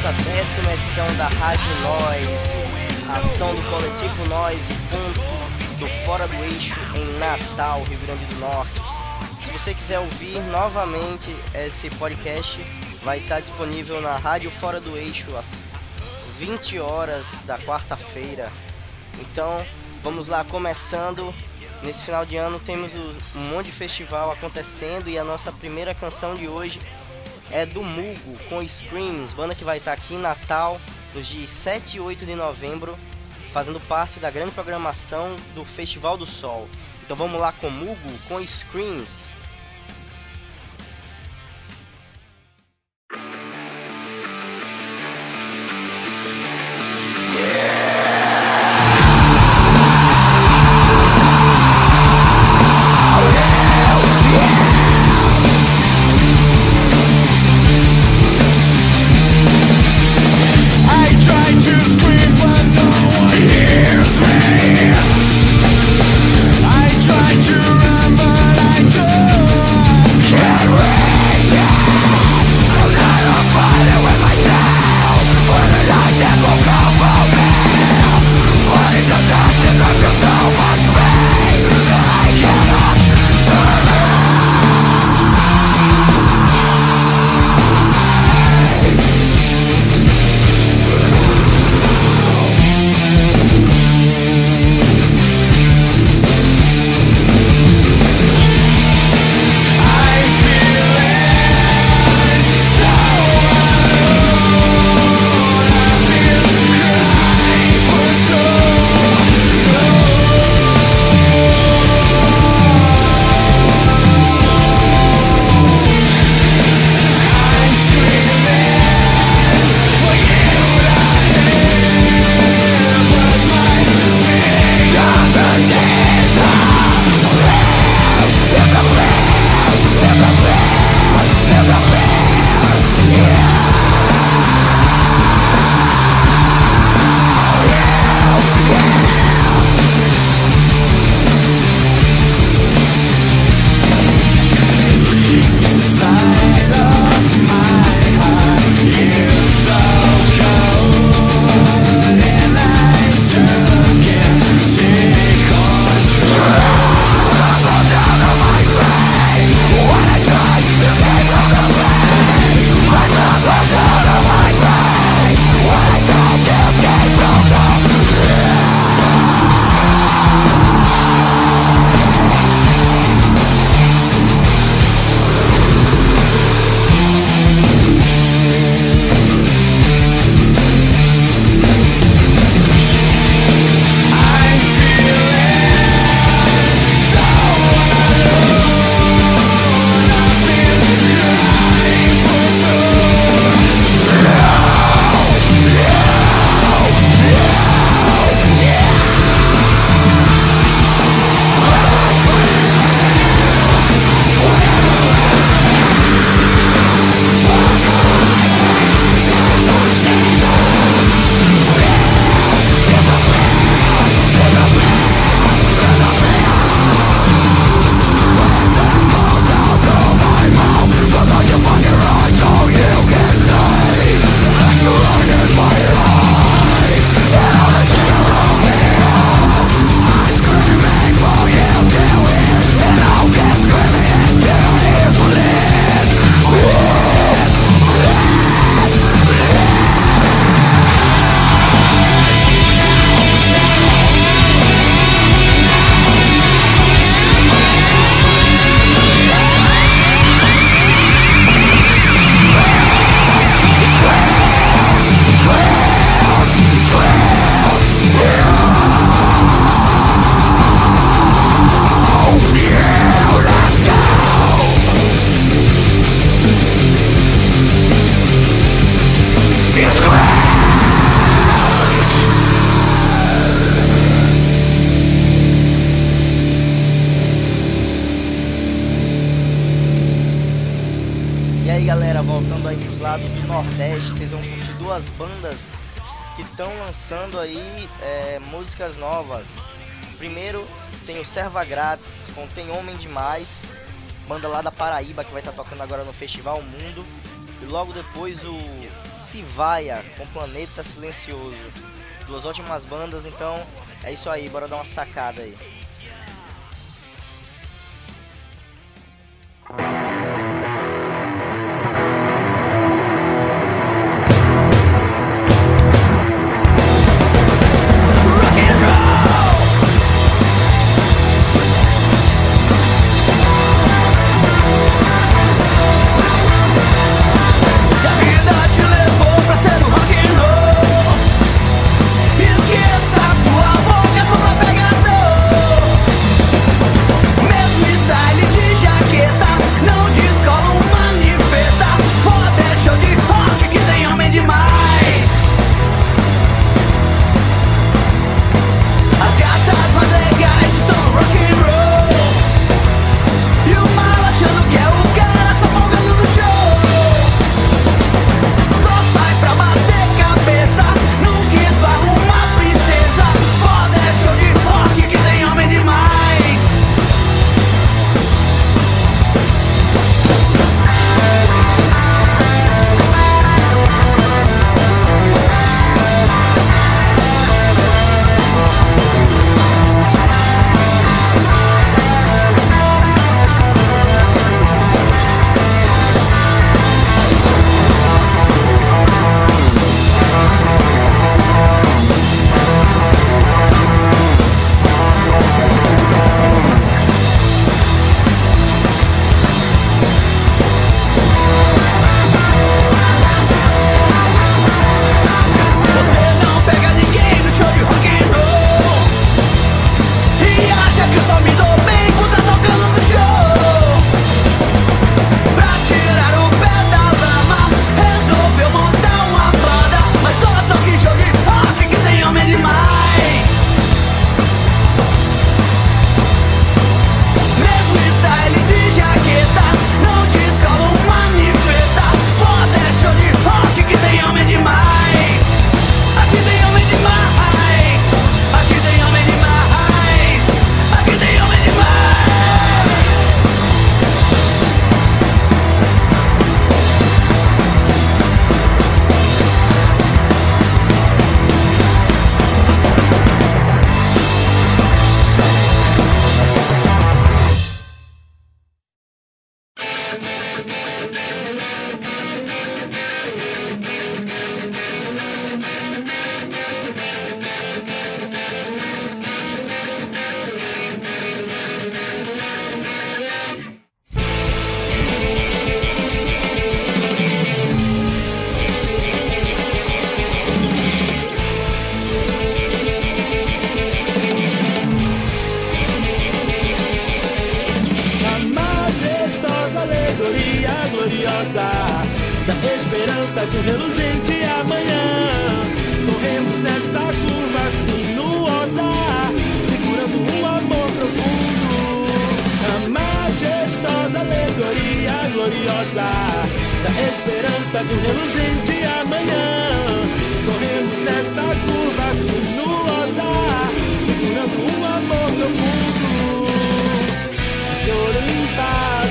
nossa 10ª edição da Rádio Noise, ação do Coletivo Noise, ponto do Fora do Eixo, em Natal, Rio Grande do Norte. Se você quiser ouvir novamente esse podcast, vai estar disponível na Rádio Fora do Eixo às 20 horas da quarta-feira. Então, vamos lá, começando. Nesse final de ano temos um monte de festival acontecendo e a nossa primeira canção de hoje é do Mugo, com Screams, banda que vai estar aqui em Natal nos dias 7 e 8 de novembro, fazendo parte da grande programação do Festival do Sol. Então vamos lá com Mugo, com Screams. Lançando aí músicas novas. Primeiro tem o Serva Grátis com Tem Homem Demais, banda lá da Paraíba que vai estar tocando agora no Festival Mundo. E logo depois o Sivaia com Planeta Silencioso. Duas ótimas bandas, então é isso aí, bora dar uma sacada aí. Da esperança de um reluzente amanhã. Corremos nesta curva sinuosa, segurando um amor profundo. A majestosa alegoria gloriosa da esperança de um reluzente amanhã. Corremos nesta curva sinuosa, segurando um amor profundo. O choro limpa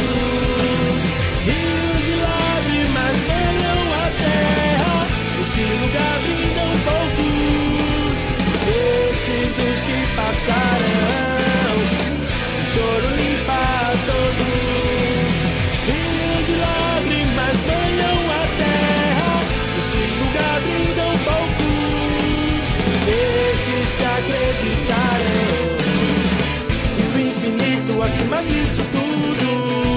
todos, rios de lágrimas banham a terra. Este lugar brindam poucos, estes os que passarão. O choro limpa todos, rios de lágrimas banham a terra. Este lugar brindam poucos, estes que acreditarão. E o infinito acima disso tudo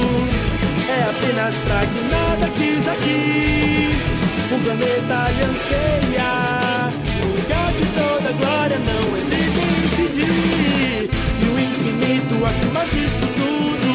é apenas pra que nada quis aqui. Um planeta lhe anseia, um lugar de toda glória não hesita em incidir. E o infinito acima disso tudo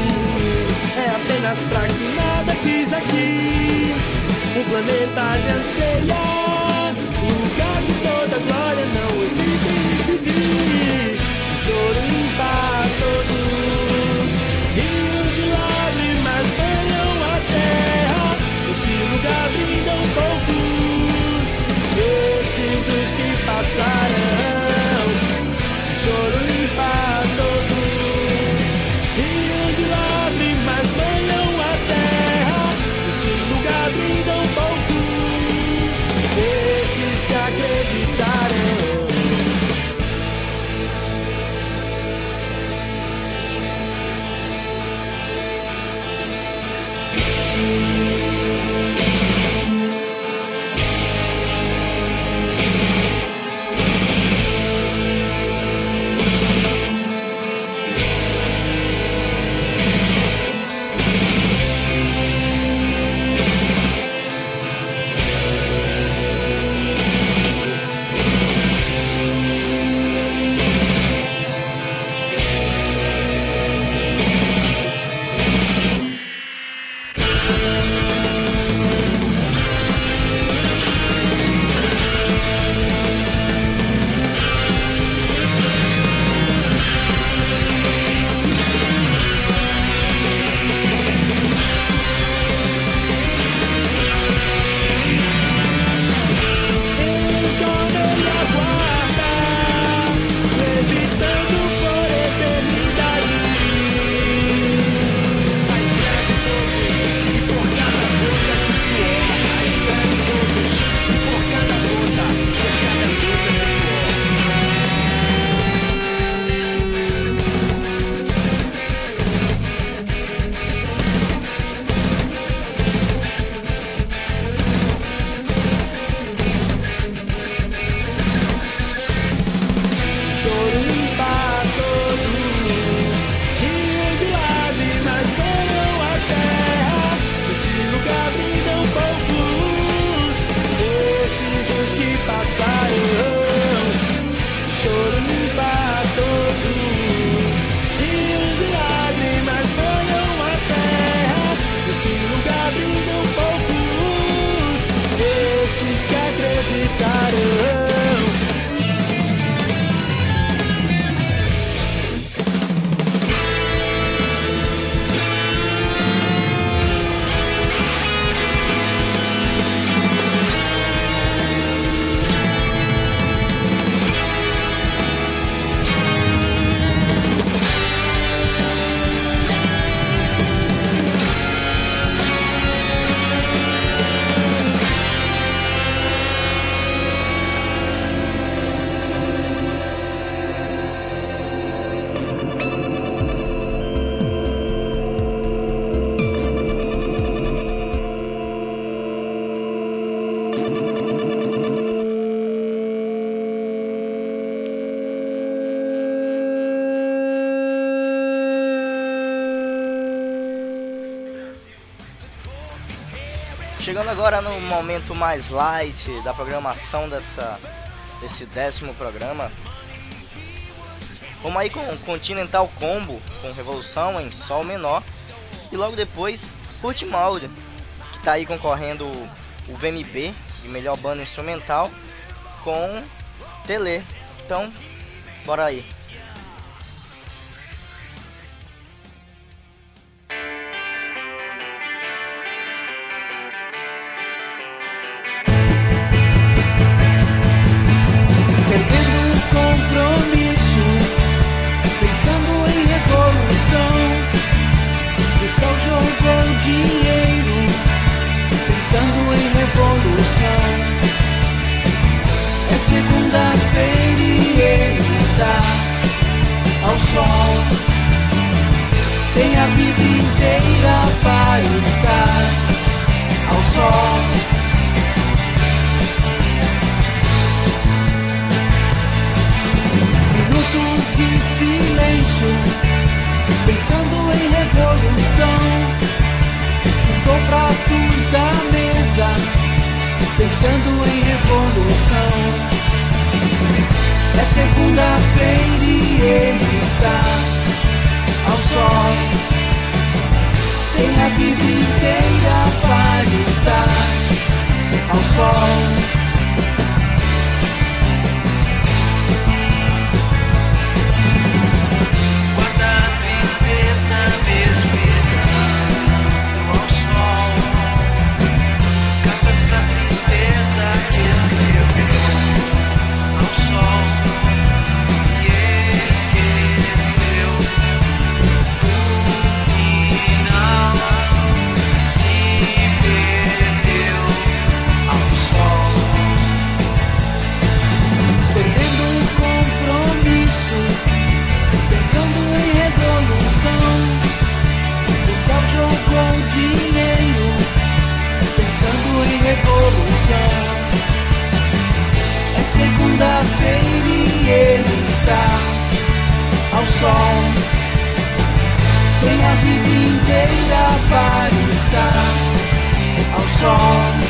é apenas pra que nada quis aqui. Um planeta lhe anseia, um lugar de toda glória não hesita em incidir. O choro limpa todos, rios de lágrimas banham a terra. Este lugar brindam poucos, estes os que passarão. O choro limpa todos, rios de lágrimas banham a terra. Este lugar brindam poucos, acreditarão. Chegando agora no momento mais light da programação desse 10º programa. Vamos aí com Continental Combo, com Revolução em Sol menor. E logo depois, Hurtmaude, que está aí concorrendo o VMB de melhor banda instrumental, com Tele. Então, bora aí. Segunda-feira e ele está ao sol. Tem a vida inteira para estar ao sol. Minutos de silêncio, pensando em revolução. Juntou pratos da mesa, pensando em revolução. É segunda-feira e ele está ao sol. Tem a vida inteira para estar ao sol. Sol. nascer e ele está ao sol. Tem a vida inteira para estar ao sol.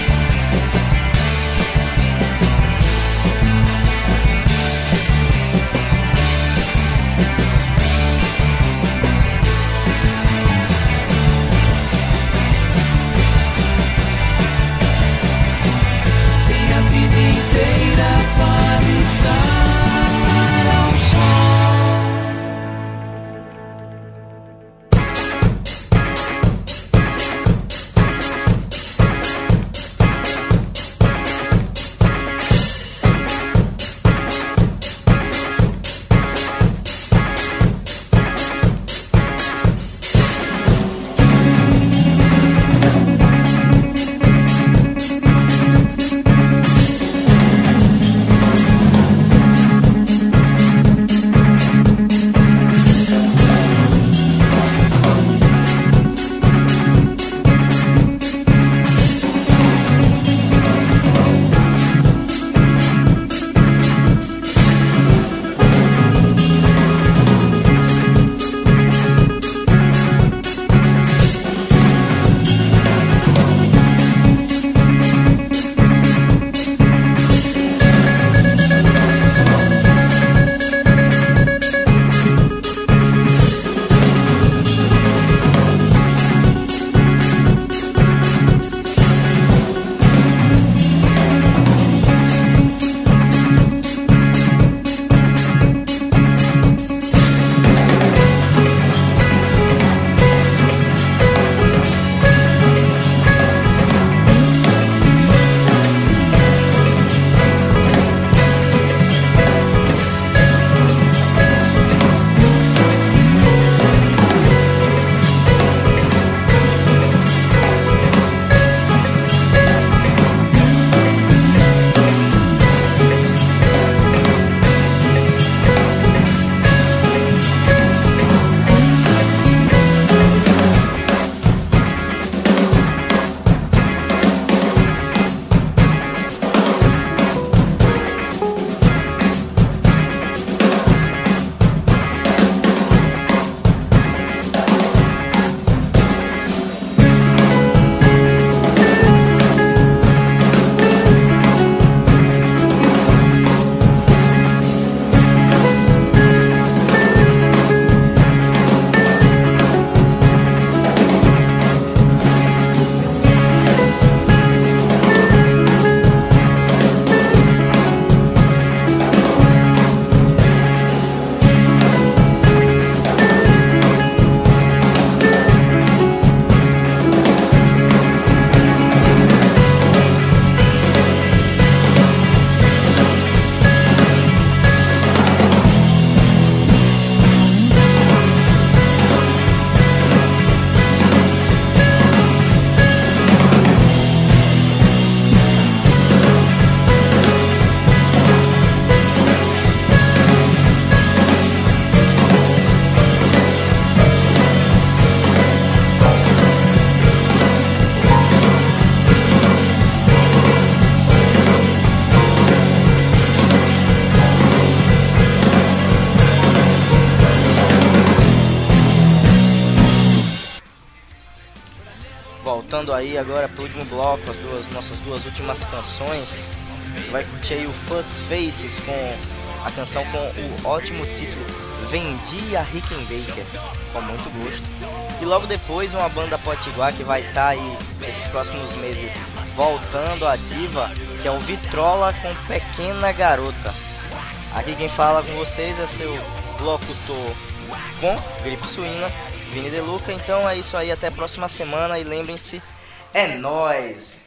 Voltando aí agora pro último bloco, nossas duas últimas canções. Você vai curtir aí o Fuzz Faces com a canção com o ótimo título Vendi a Rickenbacker, com muito gosto. E logo depois uma banda potiguar que vai estar aí nesses próximos meses voltando ativa, que é o Vitrola com Pequena Garota. Aqui quem fala com vocês é seu locutor com gripe suína, Vini De Luca. Então é isso aí, até a próxima semana e lembrem-se, é nóis!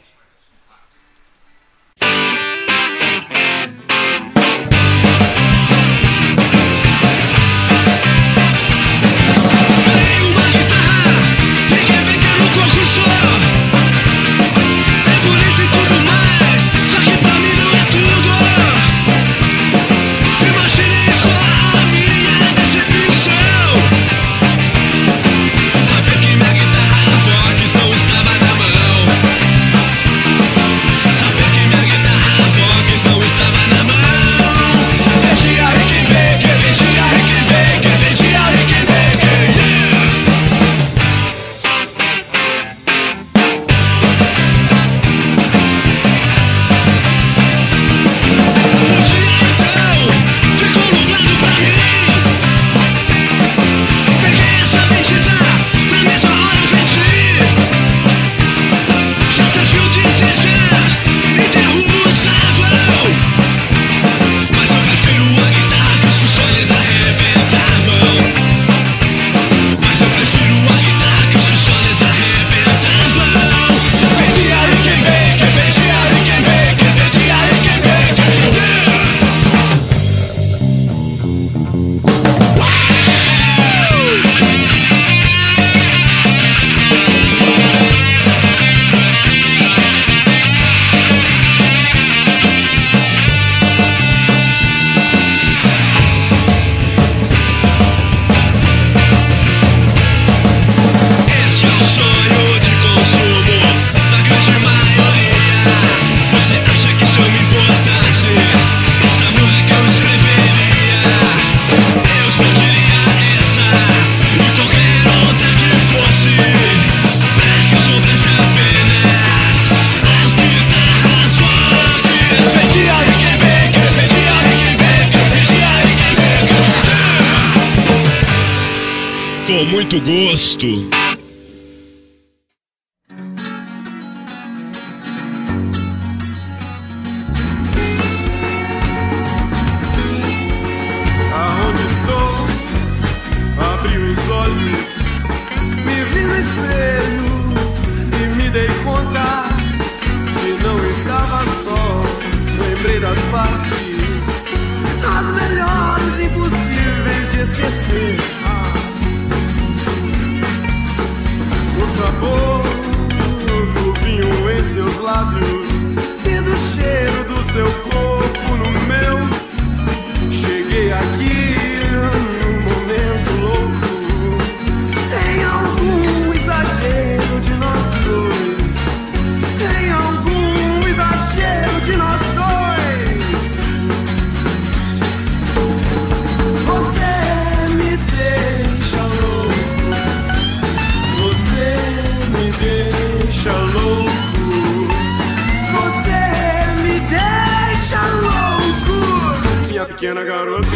Saber que minha guitarra Fox não estava na mão. muito gosto. Aonde estou? Abri os olhos, me vi no espelho e me dei conta que não estava só. Lembrei das partes, as melhores, impossíveis de esquecer. O sabor do vinho em seus lábios e do cheiro do seu corpo no meu. Cheguei aqui num momento louco, tem algum exagero de nós dois, tem algum exagero de nós dois. Você me deixa louco, você me deixa louco, você me deixa louco, minha pequena garota.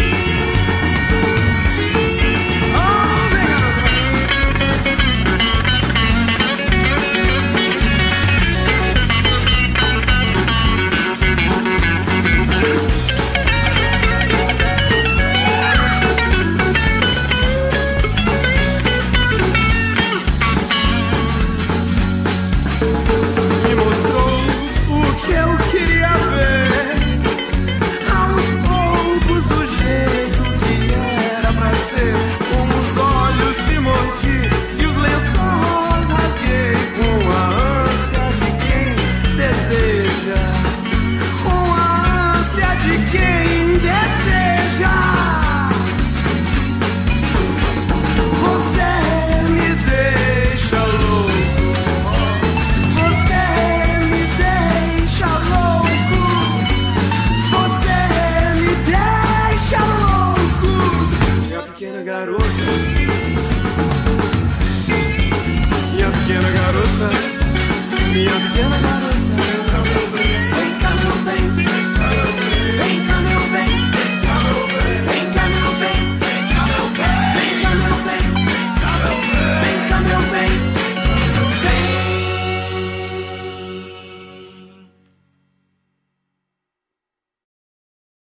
Me mostrou o que eu queria ver, aos poucos do jeito que era pra ser. Com os olhos te mordi e os lençóis rasguei, com a ânsia de quem deseja, com a ânsia de quem deseja. Você me deixa louco, você me deixa louco, você me deixa louco, minha pequena garota, minha pequena garota, minha pequena garota.